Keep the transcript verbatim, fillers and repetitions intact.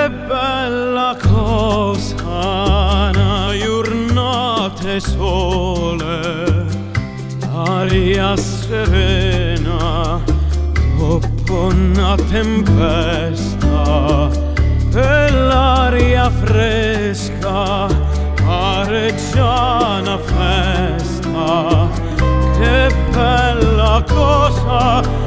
Che bella cosa una giornata sole, aria serena dopo una tempesta, e l'aria fresca pare già una festa. Che bella cosa